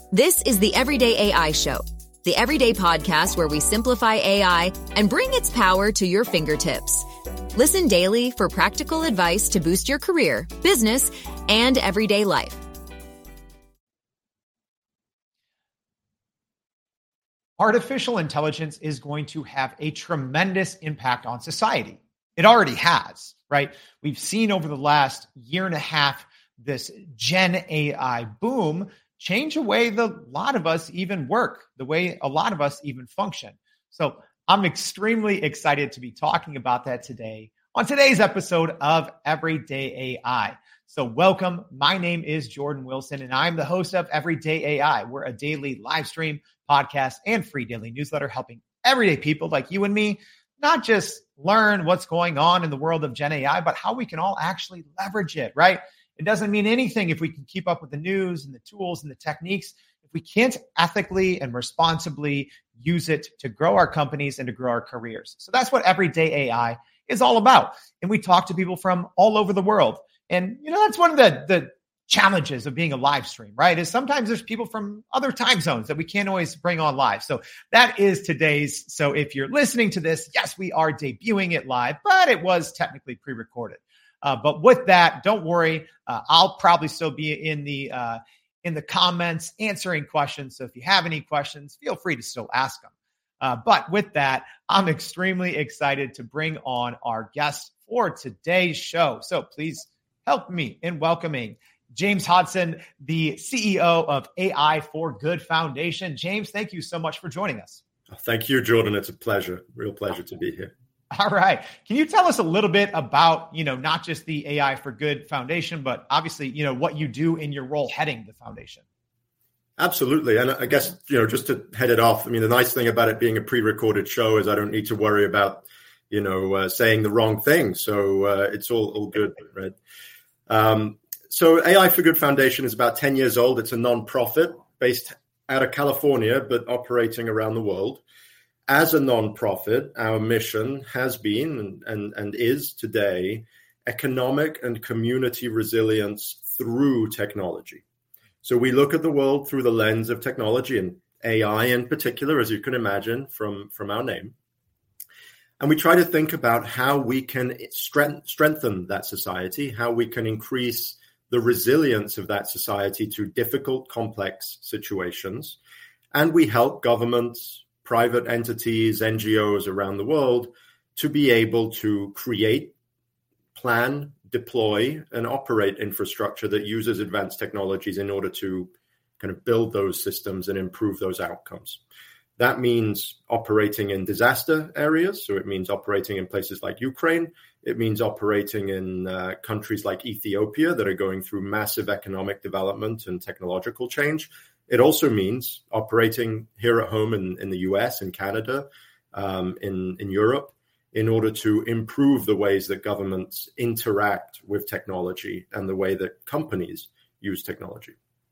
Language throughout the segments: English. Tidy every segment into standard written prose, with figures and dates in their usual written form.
This is the Everyday AI Show, the everyday podcast where we simplify AI and bring its power to your fingertips. Listen daily for practical advice to boost your career, business, and everyday life. Artificial intelligence is going to have a tremendous impact on society. It already has, right? We've seen over the last year and a half this Gen AI boom change the way a lot of us even work, the way a lot of us even function. So I'm extremely excited to be talking about that today on today's episode of Everyday AI. So welcome. My name is Jordan Wilson, and I'm the host of Everyday AI. We're a daily live stream, podcast, and free daily newsletter helping everyday people like you and me not just learn what's going on in the world of Gen AI, but how we can all actually leverage it, right? It doesn't mean anything if we can keep up with the news and the tools and the techniques, if we can't ethically and responsibly use it to grow our companies and to grow our careers. So that's what Everyday AI is all about. And we talk to people from all over the world. And, that's one of the challenges of being a live stream, right? Is sometimes there's people from other time zones that we can't always bring on live. So that is today's. So if you're listening to this, yes, we are debuting it live, but it was technically pre-recorded. But with that, don't worry. I'll probably still be in the comments answering questions. So if you have any questions, feel free to still ask them. But with that, I'm extremely excited to bring on our guest for today's show. So please help me in welcoming James Hodson, the CEO of AI for Good Foundation. James, thank you so much for joining us. Thank you, Jordan. It's a pleasure, real pleasure to be here. All right. Can you tell us a little bit about, not just the AI for Good Foundation, but obviously, what you do in your role heading the foundation? Absolutely. And I guess, just to head it off, the nice thing about it being a pre-recorded show is I don't need to worry about, saying the wrong thing. So it's all good, right? So AI for Good Foundation is about 10 years old. It's a nonprofit based out of California, but operating around the world. As a nonprofit, our mission has been and is today economic and community resilience through technology. So we look at the world through the lens of technology and AI in particular, as you can imagine from our name. And we try to think about how we can strengthen that society, how we can increase the resilience of that society to difficult, complex situations. And we help governments, private entities, NGOs around the world to be able to create, plan, deploy, and operate infrastructure that uses advanced technologies in order to kind of build those systems and improve those outcomes. That means operating in disaster areas. So it means operating in places like Ukraine. It means operating in countries like Ethiopia that are going through massive economic development and technological change. It also means operating here at home in the US, in Canada, in Europe, in order to improve the ways that governments interact with technology and the way that companies use technology.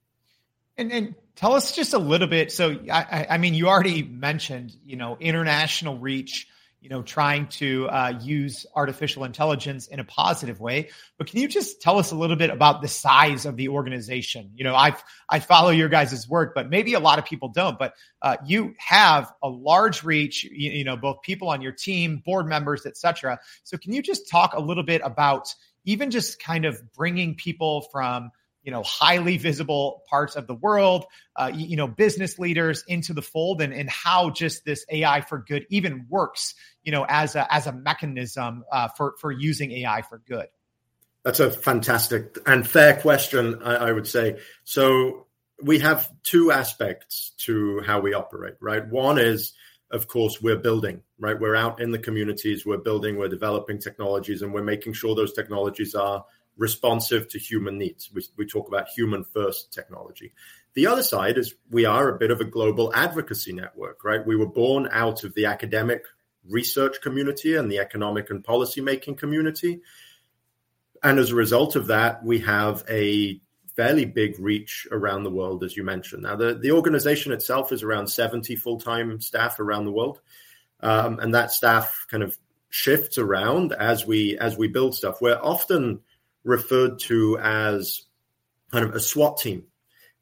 And tell us just a little bit. So, I mean, you already mentioned, international reach, trying to use artificial intelligence in a positive way. But can you just tell us a little bit about the size of the organization? I follow your guys' work, but maybe a lot of people don't. But you have a large reach, both people on your team, board members, et cetera. So can you just talk a little bit about even just kind of bringing people from highly visible parts of the world, business leaders into the fold and how just this AI for good even works, as a mechanism for using AI for good? That's a fantastic and fair question, I would say. So we have two aspects to how we operate, right? One is, of course, we're building, right? We're out in the communities, we're building, we're developing technologies, and we're making sure those technologies are responsive to human needs. We talk about human first technology. The other side is we are a bit of a global advocacy network, right? We were born out of the academic research community and the economic and policymaking community. And as a result of that, we have a fairly big reach around the world, as you mentioned. Now, the organization itself is around 70 full-time staff around the world. And that staff kind of shifts around as we build stuff. We're often referred to as kind of a SWAT team.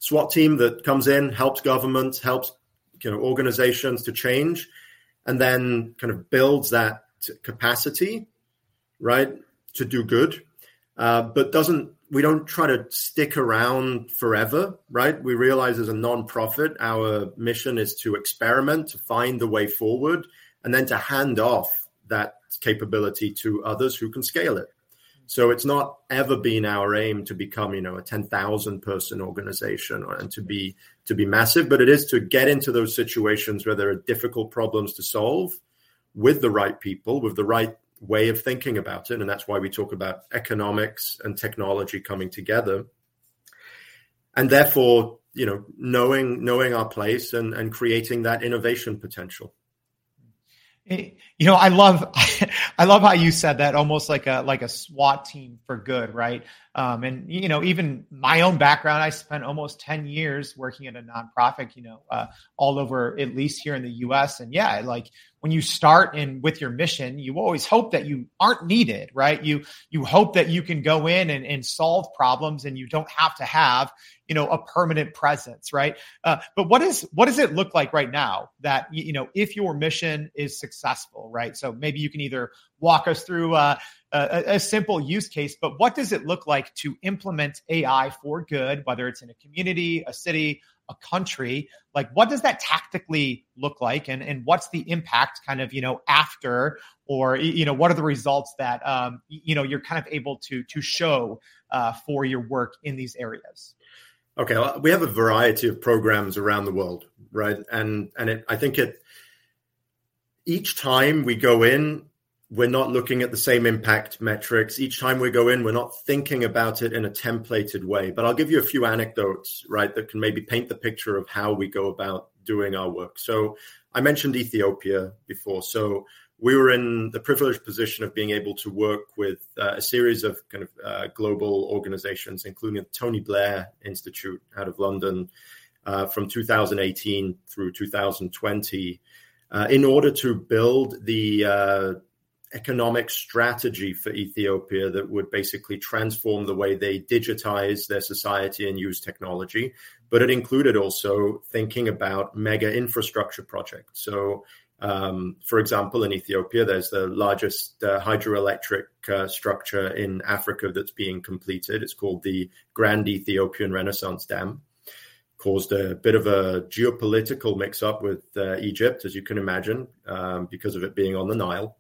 SWAT team that comes in, helps governments, helps organizations to change, and then kind of builds that capacity, right, to do good, but we don't try to stick around forever, right? We realize as a nonprofit, our mission is to experiment, to find the way forward, and then to hand off that capability to others who can scale it. So it's not ever been our aim to become, a 10,000 person organization and to be massive, but it is to get into those situations where there are difficult problems to solve with the right people, with the right way of thinking about it. And that's why we talk about economics and technology coming together. And therefore, knowing our place and creating that innovation potential. I love how you said that, almost like a SWAT team for good, right? And even my own background, I spent almost 10 years working at a nonprofit, all over, at least here in the US. And yeah, like when you start with your mission, you always hope that you aren't needed, right? You hope that you can go in and solve problems and you don't have to have, a permanent presence, right? But what does it look like right now that, if your mission is successful, right? So maybe you can either walk us through a simple use case, but what does it look like to implement AI for good, whether it's in a community, a city, a country? Like, what does that tactically look like? And what's the impact kind of, after, or, what are the results that, you're kind of able to show for your work in these areas? Okay, well, we have a variety of programs around the world, right? And I think each time we go in, we're not looking at the same impact metrics. Each time we go in, we're not thinking about it in a templated way. But I'll give you a few anecdotes, right, that can maybe paint the picture of how we go about doing our work. So I mentioned Ethiopia before. So we were in the privileged position of being able to work with a series of kind of global organizations, including the Tony Blair Institute out of London from 2018 through 2020, in order to build the economic strategy for Ethiopia that would basically transform the way they digitize their society and use technology. But it included also thinking about mega infrastructure projects. So for example, in Ethiopia, there's the largest hydroelectric structure in Africa that's being completed. It's called the Grand Ethiopian Renaissance Dam. Caused a bit of a geopolitical mix-up with Egypt, as you can imagine, because of it being on the Nile.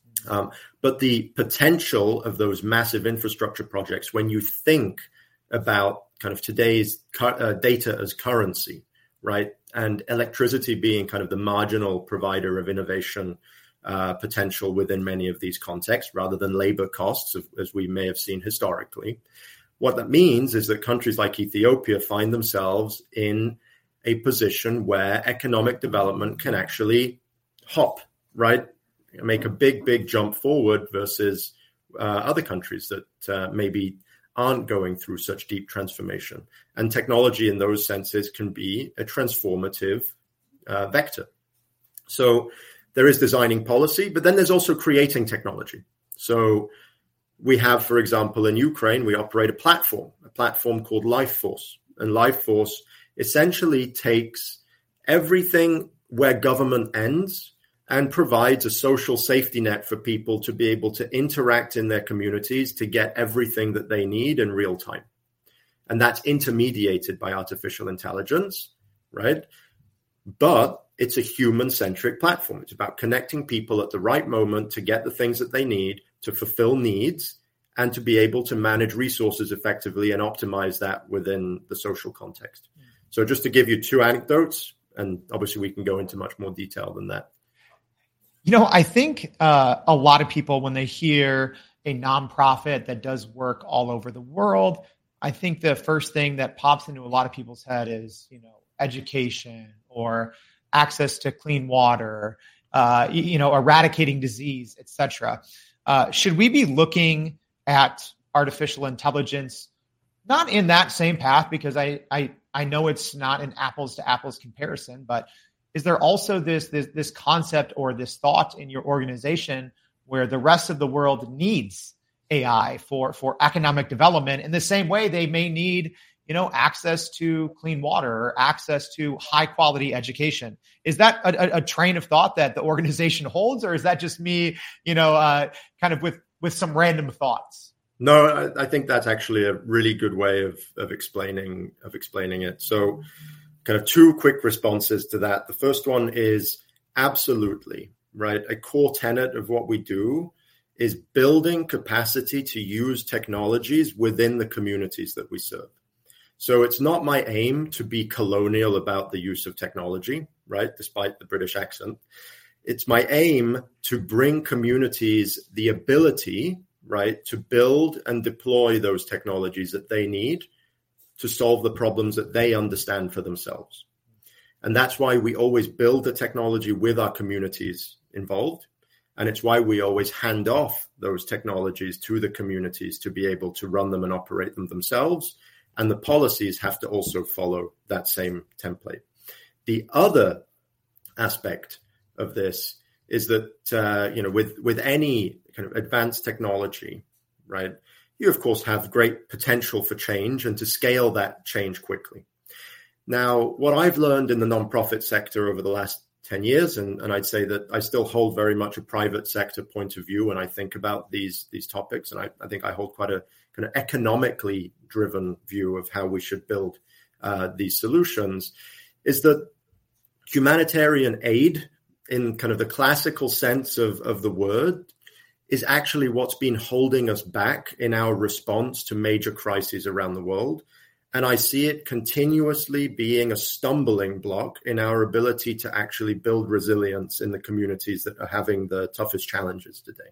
But the potential of those massive infrastructure projects, when you think about kind of today's data as currency, right? And electricity being kind of the marginal provider of innovation potential within many of these contexts, rather than labor costs, as we may have seen historically. What that means is that countries like Ethiopia find themselves in a position where economic development can actually hop, right? Make a big jump forward versus other countries that maybe aren't going through such deep transformation. And technology in those senses can be a transformative vector. So there is designing policy, but then there's also creating technology. So we have, for example, in Ukraine, we operate a platform called LifeForce. And LifeForce essentially takes everything where government ends and provides a social safety net for people to be able to interact in their communities to get everything that they need in real time. And that's intermediated by artificial intelligence, right? But it's a human-centric platform. It's about connecting people at the right moment to get the things that they need, to fulfill needs, and to be able to manage resources effectively and optimize that within the social context. So just to give you two anecdotes, and obviously we can go into much more detail than that. I think a lot of people, when they hear a nonprofit that does work all over the world, I think the first thing that pops into a lot of people's head is, education or access to clean water, eradicating disease, et cetera. Should we be looking at artificial intelligence not in that same path? Because I know it's not an apples to apples comparison, but is there also this concept or this thought in your organization where the rest of the world needs AI for economic development in the same way they may need, access to clean water or access to high quality education. Is that a train of thought that the organization holds, or is that just me, kind of with some random thoughts? No, I think that's actually a really good way of explaining it. So kind of two quick responses to that. The first one is absolutely, right? A core tenet of what we do is building capacity to use technologies within the communities that we serve. So it's not my aim to be colonial about the use of technology, right? Despite the British accent. It's my aim to bring communities the ability, right, to build and deploy those technologies that they need to solve the problems that they understand for themselves. And that's why we always build the technology with our communities involved. And it's why we always hand off those technologies to the communities to be able to run them and operate them themselves. And the policies have to also follow that same template. The other aspect of this is that, with any kind of advanced technology, right, you, of course, have great potential for change and to scale that change quickly. Now, what I've learned in the nonprofit sector over the last 10 years, and I'd say that I still hold very much a private sector point of view when I think about these topics, and I think I hold quite a kind of economically driven view of how we should build these solutions, is that humanitarian aid, in kind of the classical sense of the word, is actually what's been holding us back in our response to major crises around the world. And I see it continuously being a stumbling block in our ability to actually build resilience in the communities that are having the toughest challenges today.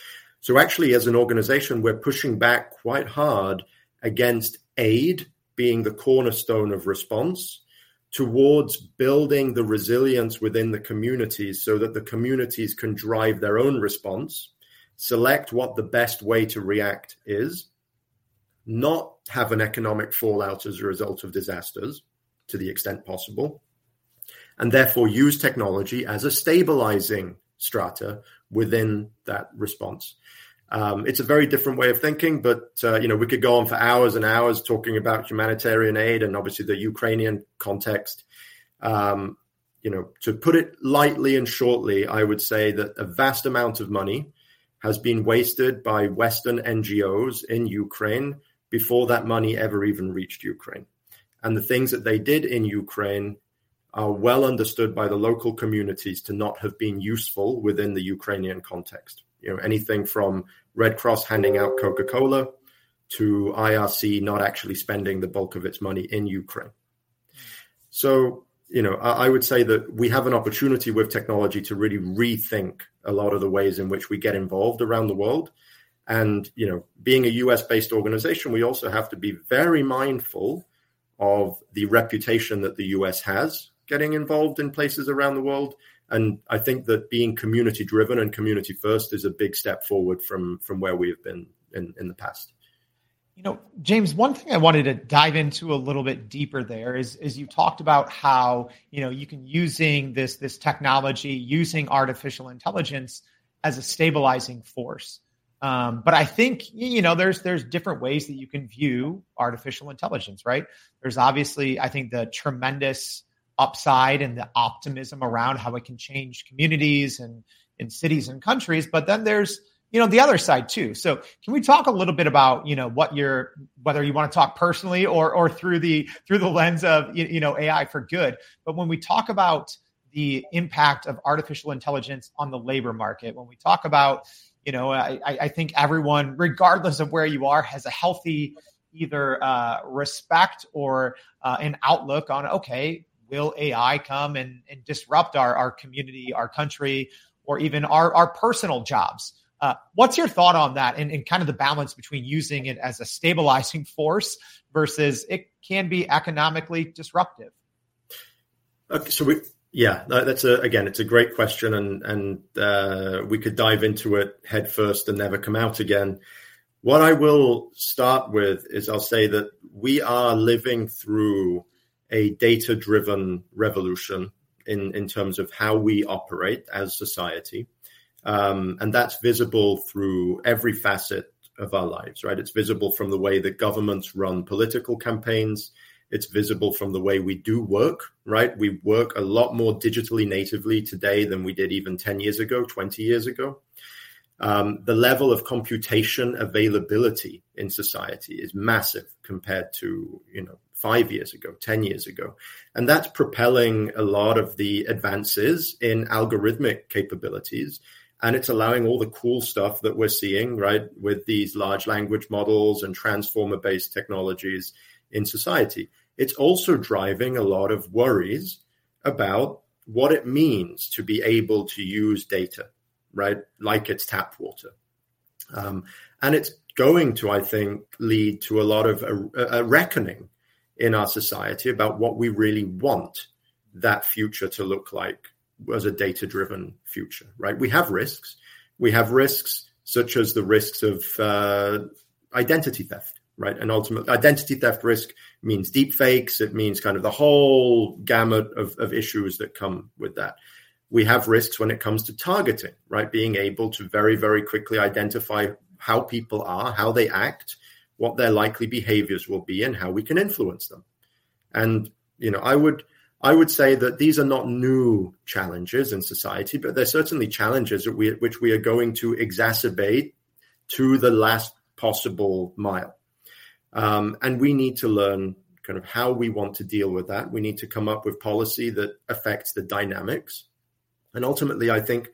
So actually, as an organization, we're pushing back quite hard against aid being the cornerstone of response towards building the resilience within the communities so that the communities can drive their own response, select what the best way to react is, not have an economic fallout as a result of disasters to the extent possible, and therefore use technology as a stabilizing strata within that response. It's a very different way of thinking, but we could go on for hours and hours talking about humanitarian aid and obviously the Ukrainian context. To put it lightly and shortly, I would say that a vast amount of money has been wasted by Western NGOs in Ukraine before that money ever even reached Ukraine. And the things that they did in Ukraine are well understood by the local communities to not have been useful within the Ukrainian context. Anything from Red Cross handing out Coca-Cola to IRC not actually spending the bulk of its money in Ukraine. So, I would say that we have an opportunity with technology to really rethink a lot of the ways in which we get involved around the world. And, being a US-based organization, we also have to be very mindful of the reputation that the US has getting involved in places around the world. And I think that being community-driven and community-first is a big step forward from where we have been in the past. James, one thing I wanted to dive into a little bit deeper there is you talked about how, you can using this technology, using artificial intelligence as a stabilizing force. But I think, there's different ways that you can view artificial intelligence, right? There's obviously, I think, the tremendous upside and the optimism around how it can change communities and in cities and countries. But then there's, the other side too. So can we talk a little bit about, whether you want to talk personally or through the lens of, AI for good. But when we talk about the impact of artificial intelligence on the labor market, when we talk about, I think everyone, regardless of where you are, has a healthy either respect or an outlook on, okay, will AI come and disrupt our community, our country, or even our personal jobs? What's your thought on that and kind of the balance between using it as a stabilizing force versus it can be economically disruptive? Okay, so it's a great question, and we could dive into it head first and never come out again. What I will start with is I'll say that we are living through a data-driven revolution in terms of how we operate as society. And that's visible through every facet of our lives, right? It's visible from the way that governments run political campaigns. It's visible from the way we do work, right? We work a lot more digitally natively today than we did even 10 years ago, 20 years ago. The level of computation availability in society is massive compared to, 5 years ago, 10 years ago. And that's propelling a lot of the advances in algorithmic capabilities. And it's allowing all the cool stuff that we're seeing, right, with these large language models and transformer-based technologies in society. It's also driving a lot of worries about what it means to be able to use data, right, like it's tap water. And it's going to, I think, lead to a lot of a reckoning in our society about what we really want that future to look like as a data-driven future, right? We have risks. We have risks such as the risks of identity theft, right? And ultimately, identity theft risk means deep fakes. It means kind of the whole gamut of issues that come with that. We have risks when it comes to targeting, right? Being able to very, very quickly identify how people are, how they act, what their likely behaviors will be, and how we can influence them. And, I would say that these are not new challenges in society, but they're certainly challenges which we are going to exacerbate to the last possible mile. And we need to learn kind of how we want to deal with that. We need to come up with policy that affects the dynamics. And ultimately, I think,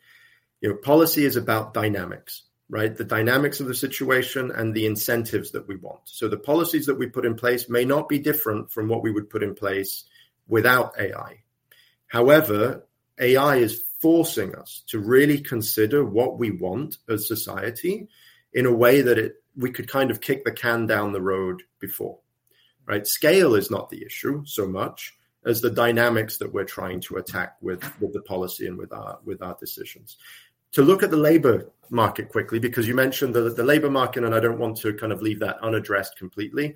policy is about dynamics, right? The dynamics of the situation and the incentives that we want. So the policies that we put in place may not be different from what we would put in place without AI. However, AI is forcing us to really consider what we want as society in a way that we could kind of kick the can down the road before, right? Scale is not the issue so much as the dynamics that we're trying to attack with the policy and with our decisions. To look at the labor market quickly, because you mentioned the labor market, and I don't want to kind of leave that unaddressed completely.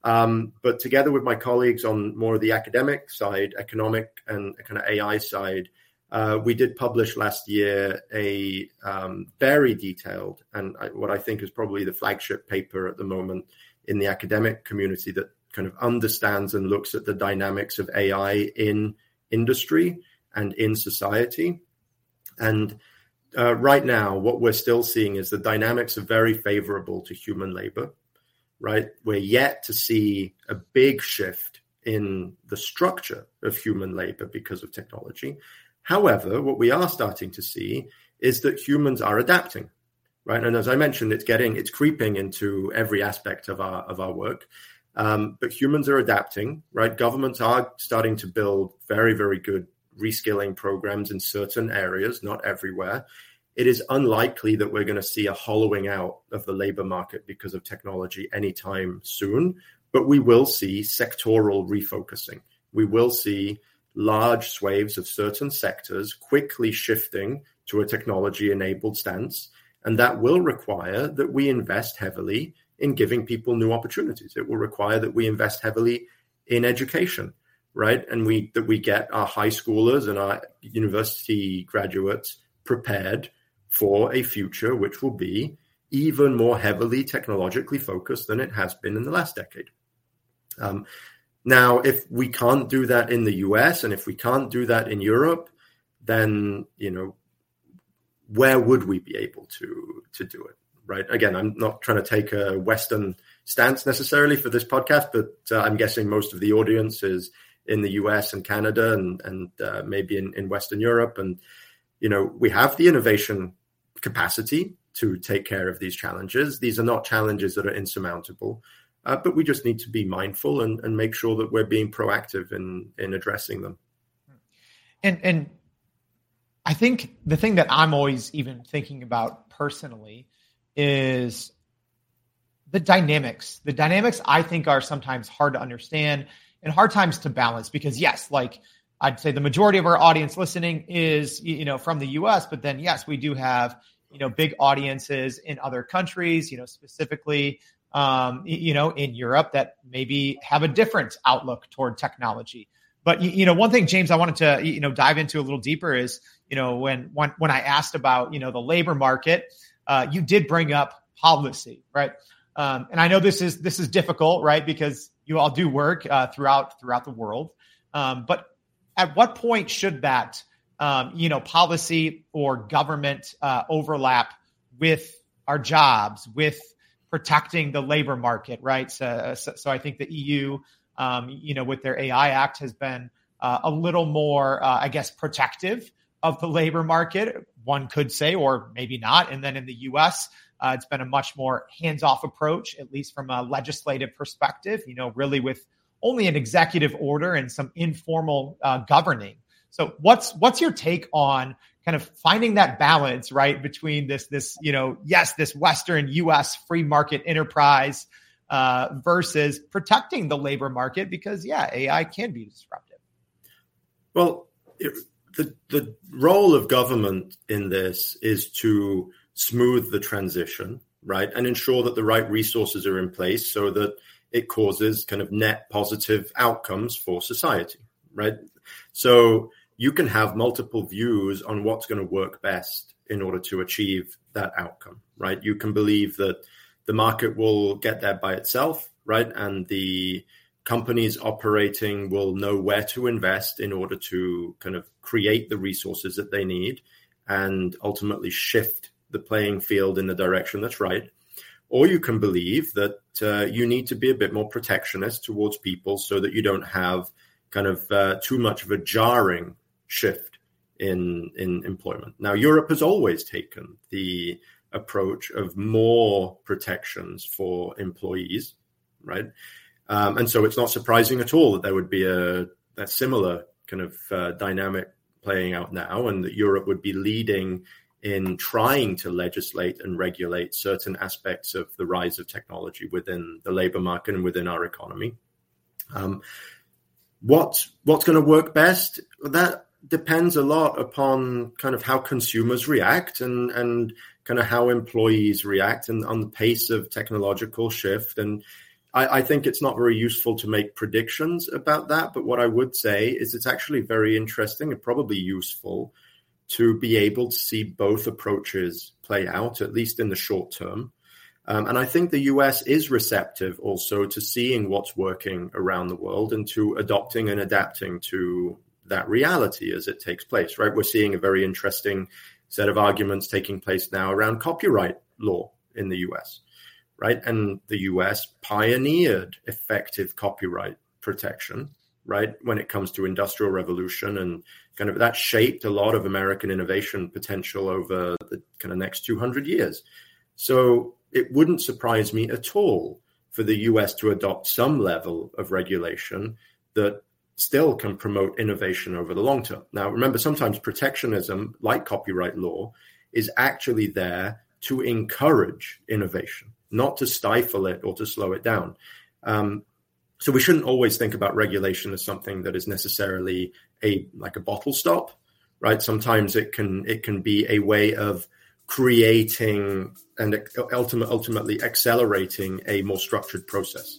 But together with my colleagues on more of the academic side, economic and kind of AI side, we did publish last year a very detailed and what I think is probably the flagship paper at the moment in the academic community that kind of understands and looks at the dynamics of AI in industry and in society. And right now, what we're still seeing is the dynamics are very favorable to human labor, right? We're yet to see a big shift in the structure of human labor because of technology. However, what we are starting to see is that humans are adapting, right? And as I mentioned, it's creeping into every aspect of our work. But humans are adapting, right? Governments are starting to build very, very good reskilling programs in certain areas, not everywhere. It is unlikely that we're going to see a hollowing out of the labor market because of technology anytime soon, but we will see sectoral refocusing. We will see large swathes of certain sectors quickly shifting to a technology-enabled stance, and that will require that we invest heavily in giving people new opportunities. It will require that we invest heavily in education, right? And that we get our high schoolers and our university graduates prepared for a future which will be even more heavily technologically focused than it has been in the last decade. Now, if we can't do that in the US and if we can't do that in Europe, then, where would we be able to do it, right? Again, I'm not trying to take a Western stance necessarily for this podcast, but I'm guessing most of the audience is in the US and Canada and maybe in Western Europe. And, we have the innovation capacity to take care of these challenges. These are not challenges that are insurmountable, but we just need to be mindful and make sure that we're being proactive in addressing them. And I think the thing that I'm always even thinking about personally is the dynamics. The dynamics I think are sometimes hard to understand and hard times to balance because yes, like I'd say the majority of our audience listening is, from the US, but then yes, we do have, big audiences in other countries, specifically, in Europe that maybe have a different outlook toward technology. But, one thing, James, I wanted to, dive into a little deeper is, when I asked about, the labor market, you did bring up policy, right? And I know this is difficult, right? Because you all do work throughout the world. But at what point should that, policy or government overlap with our jobs, with protecting the labor market, right? So I think the EU, with their AI Act has been a little more, protective of the labor market, one could say, or maybe not. And then in the US, it's been a much more hands-off approach, at least from a legislative perspective, really with only an executive order and some informal governing. So what's your take on kind of finding that balance, right, between this Western US free market enterprise versus protecting the labor market? Because, AI can be disruptive. Well, the role of government in this is to smooth the transition, right, and ensure that the right resources are in place so that it causes kind of net positive outcomes for society, right? So you can have multiple views on what's going to work best in order to achieve that outcome, right? You can believe that the market will get there by itself, right? And the companies operating will know where to invest in order to kind of create the resources that they need and ultimately shift the playing field in the direction that's right. Or you can believe that you need to be a bit more protectionist towards people so that you don't have kind of too much of a jarring shift in employment. Now, Europe has always taken the approach of more protections for employees, right? And so it's not surprising at all that there would be a similar kind of dynamic playing out now, and that Europe would be leading in trying to legislate and regulate certain aspects of the rise of technology within the labor market and within our economy. What's going to work best? That depends a lot upon kind of how consumers react and kind of how employees react and on the pace of technological shift. And I think it's not very useful to make predictions about that. But what I would say is it's actually very interesting and probably useful to be able to see both approaches play out, at least in the short term. And I think the US is receptive also to seeing what's working around the world and to adopting and adapting to that reality as it takes place, right? We're seeing a very interesting set of arguments taking place now around copyright law in the US, right? And the US pioneered effective copyright protection, right, when it comes to industrial revolution, and kind of that shaped a lot of American innovation potential over the kind of next 200 years. So it wouldn't surprise me at all for the US to adopt some level of regulation that still can promote innovation over the long term. Now, remember, sometimes protectionism, like copyright law, is actually there to encourage innovation, not to stifle it or to slow it down. So we shouldn't always think about regulation as something that is necessarily like a bottle stop, right? Sometimes it can be a way of creating and ultimately accelerating a more structured process.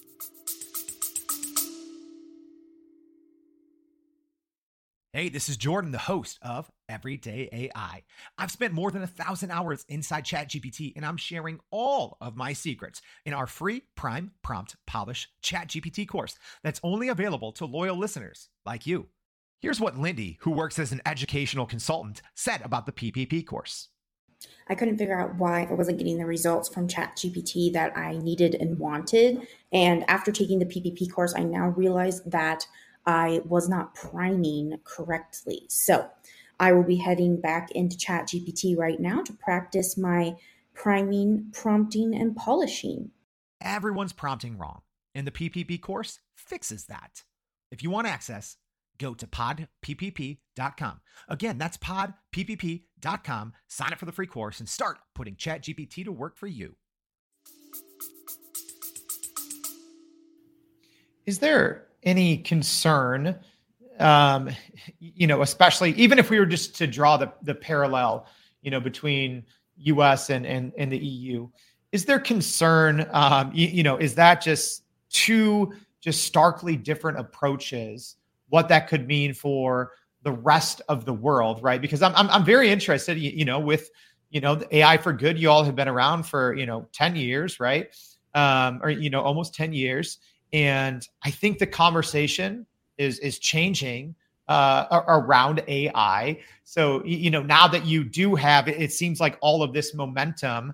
Hey, this is Jordan, the host of Everyday AI. I've spent more than 1,000 hours inside ChatGPT, and I'm sharing all of my secrets in our free Prime Prompt Polish ChatGPT course that's only available to loyal listeners like you. Here's what Lindy, who works as an educational consultant, said about the PPP course. I couldn't figure out why I wasn't getting the results from ChatGPT that I needed and wanted. And after taking the PPP course, I now realize that I was not priming correctly. So I will be heading back into ChatGPT right now to practice my priming, prompting, and polishing. Everyone's prompting wrong, and the PPP course fixes that. If you want access, go to podppp.com. Again, that's podppp.com. Sign up for the free course and start putting ChatGPT to work for you. Is there any concern, especially even if we were just to draw the parallel, between US and the EU, is there concern, is that just two starkly different approaches, what that could mean for the rest of the world, right? Because I'm very interested, with the AI for Good, you all have been around for, 10 years, right? Or, almost 10 years. And I think the conversation is changing around AI. So, now that you do have, it seems like all of this momentum,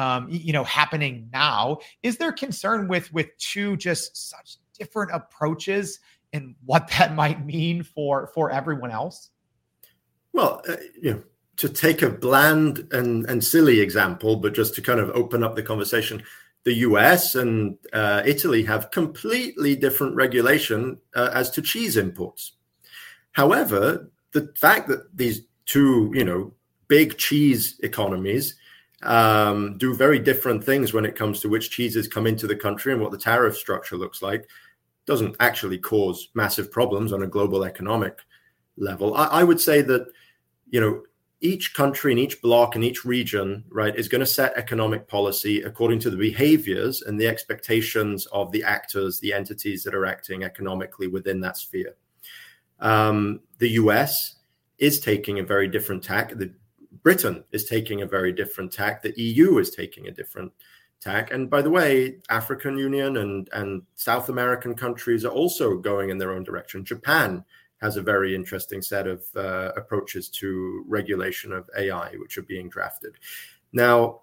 happening now, is there concern with two just such different approaches and what that might mean for everyone else? Well, to take a bland and silly example, but just to kind of open up the conversation, the US and Italy have completely different regulation as to cheese imports. However, the fact that these two, big cheese economies do very different things when it comes to which cheeses come into the country and what the tariff structure looks like doesn't actually cause massive problems on a global economic level. I would say that, each country and each bloc and each region, right, is going to set economic policy according to the behaviors and the expectations of the actors, the entities that are acting economically within that sphere. The US is taking a very different tack. Britain is taking a very different tack. The EU is taking a different tack. And by the way, African Union and South American countries are also going in their own direction. Japan has a very interesting set of approaches to regulation of AI, which are being drafted. Now,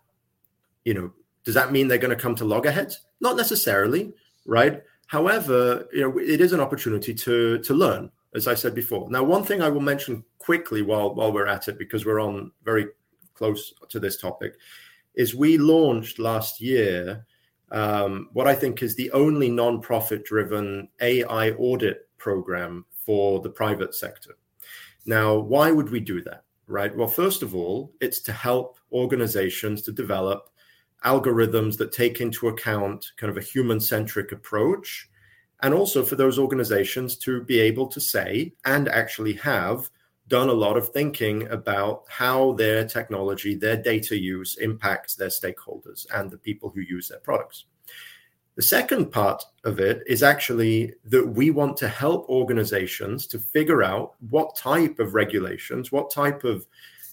does that mean they're going to come to loggerheads? Not necessarily, right? However, it is an opportunity to learn, as I said before. Now, one thing I will mention quickly while we're at it, because we're on very close to this topic, is we launched last year what I think is the only non-profit-driven AI audit program for the private sector. Now, why would we do that, right? Well, first of all, it's to help organizations to develop algorithms that take into account kind of a human-centric approach, and also for those organizations to be able to say and actually have done a lot of thinking about how their technology, their data use impacts their stakeholders and the people who use their products. The second part of it is actually that we want to help organizations to figure out what type of regulations, what type of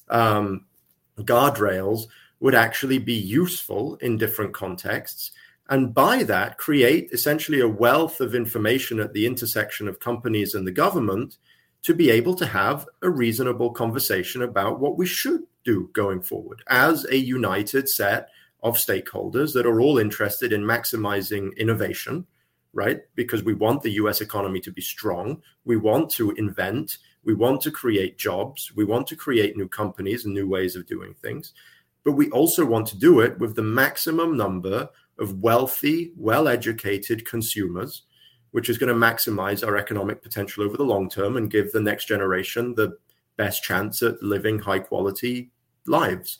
guardrails would actually be useful in different contexts. And by that, create essentially a wealth of information at the intersection of companies and the government to be able to have a reasonable conversation about what we should do going forward as a united set of stakeholders that are all interested in maximizing innovation, right? Because we want the US economy to be strong. We want to invent. We want to create jobs. We want to create new companies and new ways of doing things. But we also want to do it with the maximum number of wealthy, well-educated consumers, which is going to maximize our economic potential over the long term and give the next generation the best chance at living high-quality lives.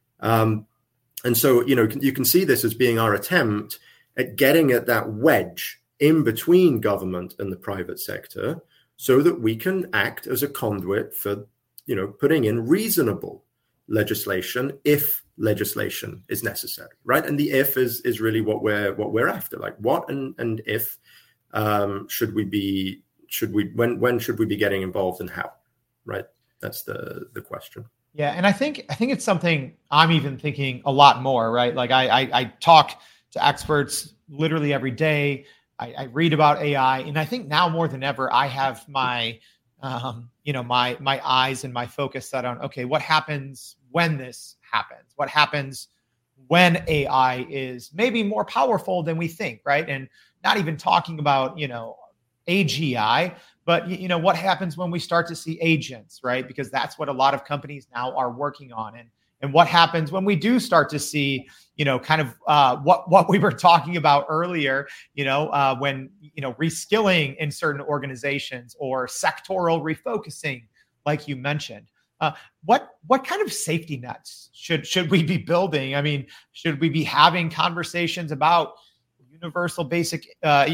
And so, you can see this as being our attempt at getting at that wedge in between government and the private sector so that we can act as a conduit for, putting in reasonable legislation if legislation is necessary, right? And the if is really what we're after. Like what and if when should we be getting involved and how, right? That's the question. Yeah. And I think it's something I'm even thinking a lot more, right? Like I talk to experts literally every day. I read about AI, and I think now more than ever, I have my, my eyes and my focus set on, okay, what happens when this happens? What happens when AI is maybe more powerful than we think, right? And not even talking about, AGI, but what happens when we start to see agents, right? Because that's what a lot of companies now are working on. And what happens when we do start to see, what we were talking about earlier, when, reskilling in certain organizations or sectoral refocusing, like you mentioned. What kind of safety nets should we be building? I mean, should we be having conversations about universal basic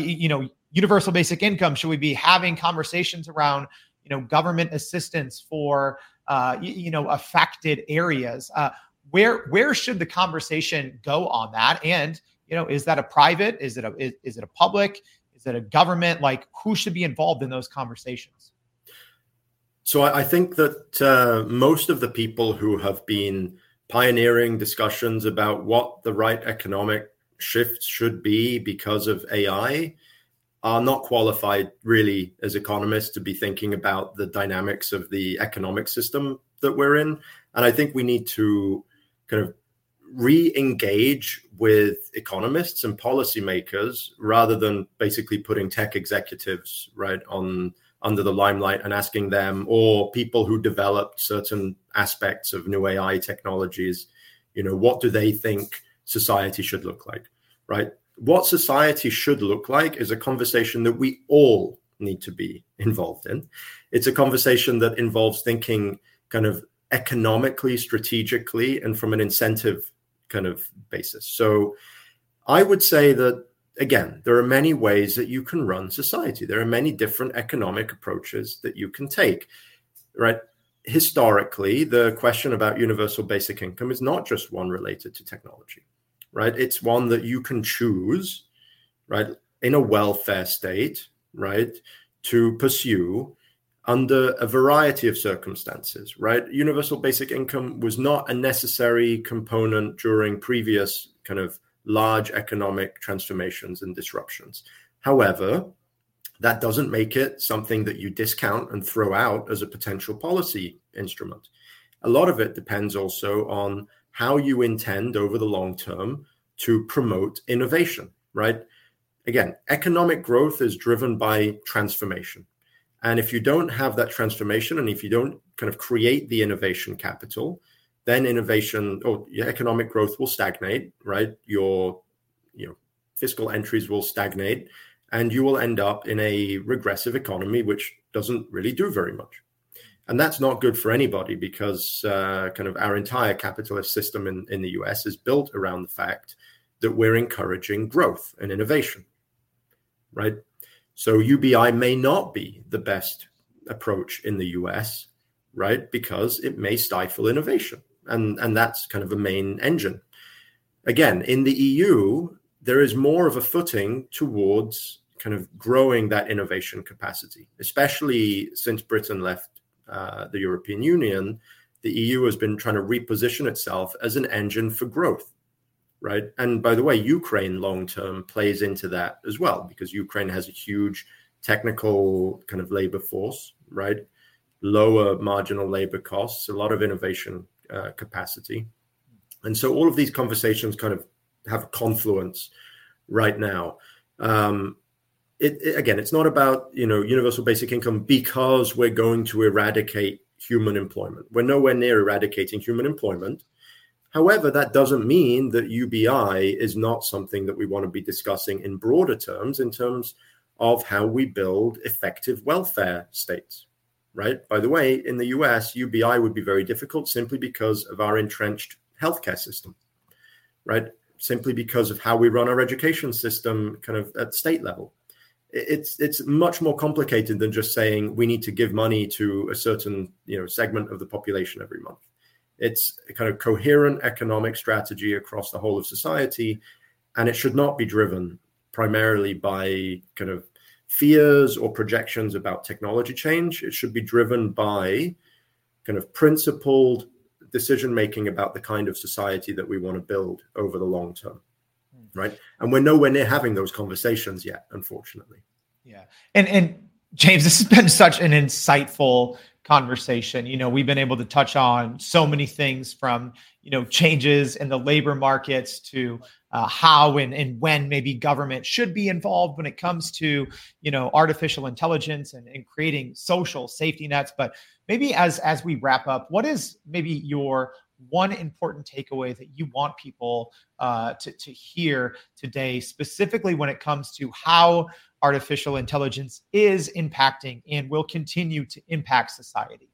income? Should we be having conversations around, government assistance for, affected areas? Where should the conversation go on that? And, is that a private? Is it a public? Is it a government? Like, who should be involved in those conversations? So I think that most of the people who have been pioneering discussions about what the right economic shifts should be because of AI are not qualified really as economists to be thinking about the dynamics of the economic system that we're in. And I think we need to kind of re-engage with economists and policymakers rather than basically putting tech executives right under the limelight and asking them, or people who developed certain aspects of new AI technologies, what do they think society should look like, right? What society should look like is a conversation that we all need to be involved in. It's a conversation that involves thinking kind of economically, strategically, and from an incentive kind of basis. So I would say that, again, there are many ways that you can run society. There are many different economic approaches that you can take, right? Historically, the question about universal basic income is not just one related to technology, right? It's one that you can choose, right, in a welfare state, right, to pursue under a variety of circumstances, right? Universal basic income was not a necessary component during previous kind of large economic transformations and disruptions. However, that doesn't make it something that you discount and throw out as a potential policy instrument. A lot of it depends also on how you intend over the long term to promote innovation, right? Again, economic growth is driven by transformation. And if you don't have that transformation, and if you don't kind of create the innovation capital, then innovation or your economic growth will stagnate, right? Your fiscal entries will stagnate, and you will end up in a regressive economy, which doesn't really do very much. And that's not good for anybody, because kind of our entire capitalist system in the US is built around the fact that we're encouraging growth and innovation, right? So UBI may not be the best approach in the US, right? Because it may stifle innovation. And that's kind of a main engine. Again, in the EU, there is more of a footing towards kind of growing that innovation capacity, especially since Britain left the European Union. The EU has been trying to reposition itself as an engine for growth, right? And by the way, Ukraine long-term plays into that as well, because Ukraine has a huge technical kind of labor force, right? Lower marginal labor costs, a lot of innovation capacity. And so all of these conversations kind of have a confluence right now. Again, it's not about, universal basic income because we're going to eradicate human employment. We're nowhere near eradicating human employment. However, that doesn't mean that UBI is not something that we want to be discussing in broader terms, in terms of how we build effective welfare states. Right. By the way, in the US, UBI would be very difficult simply because of our entrenched healthcare system, right? Simply because of how we run our education system kind of at state level. It's much more complicated than just saying we need to give money to a certain segment of the population every month. It's a kind of coherent economic strategy across the whole of society, and it should not be driven primarily by kind of fears or projections about technology change. It should be driven by kind of principled decision-making about the kind of society that we want to build over the long term, right? And we're nowhere near having those conversations yet, unfortunately. Yeah. And James, this has been such an insightful conversation. We've been able to touch on so many things from, changes in the labor markets to how and when maybe government should be involved when it comes to, artificial intelligence and creating social safety nets. But maybe as we wrap up, what is maybe your one important takeaway that you want people to hear today, specifically when it comes to how artificial intelligence is impacting and will continue to impact society?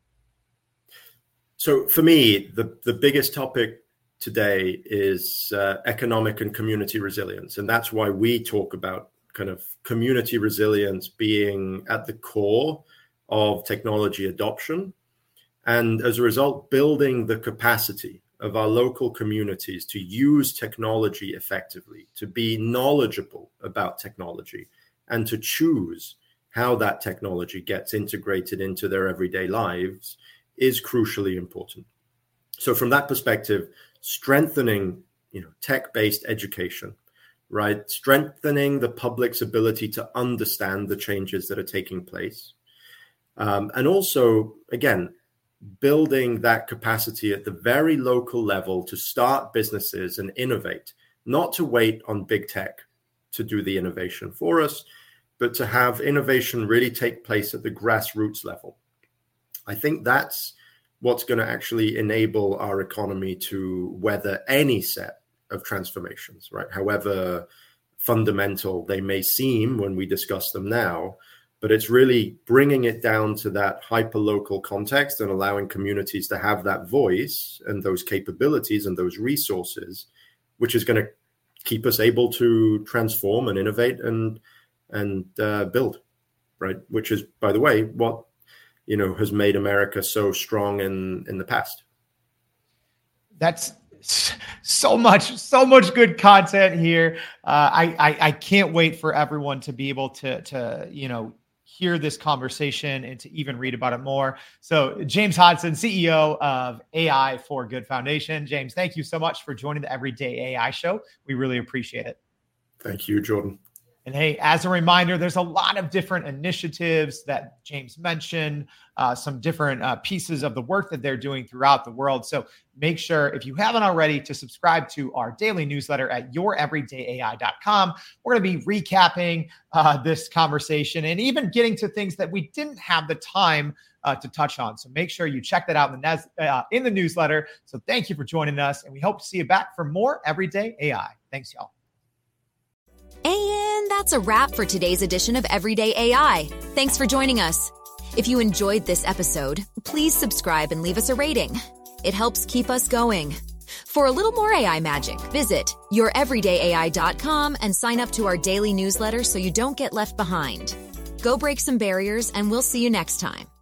So for me, the biggest topic today is economic and community resilience. And that's why we talk about kind of community resilience being at the core of technology adoption. And as a result, building the capacity of our local communities to use technology effectively, to be knowledgeable about technology, and to choose how that technology gets integrated into their everyday lives is crucially important. So from that perspective, strengthening, tech-based education, right? Strengthening the public's ability to understand the changes that are taking place. And also, again, building that capacity at the very local level to start businesses and innovate, not to wait on big tech to do the innovation for us, but to have innovation really take place at the grassroots level. I think that's what's going to actually enable our economy to weather any set of transformations, right? However fundamental they may seem when we discuss them now, but it's really bringing it down to that hyper-local context and allowing communities to have that voice and those capabilities and those resources, which is going to keep us able to transform and innovate and build, right? Which is, by the way, what has made America so strong in the past. That's so much good content here. I can't wait for everyone to be able to hear this conversation and to even read about it more. So James Hodson, CEO of AI for Good Foundation. James, thank you so much for joining the Everyday AI Show. We really appreciate it. Thank you, Jordan. And hey, as a reminder, there's a lot of different initiatives that James mentioned, some different pieces of the work that they're doing throughout the world. So make sure, if you haven't already, to subscribe to our daily newsletter at youreverydayai.com. We're going to be recapping this conversation and even getting to things that we didn't have the time to touch on. So make sure you check that out in the newsletter. So thank you for joining us, and we hope to see you back for more Everyday AI. Thanks, y'all. And that's a wrap for today's edition of Everyday AI. Thanks for joining us. If you enjoyed this episode, please subscribe and leave us a rating. It helps keep us going. For a little more AI magic, visit youreverydayai.com and sign up to our daily newsletter so you don't get left behind. Go break some barriers, and we'll see you next time.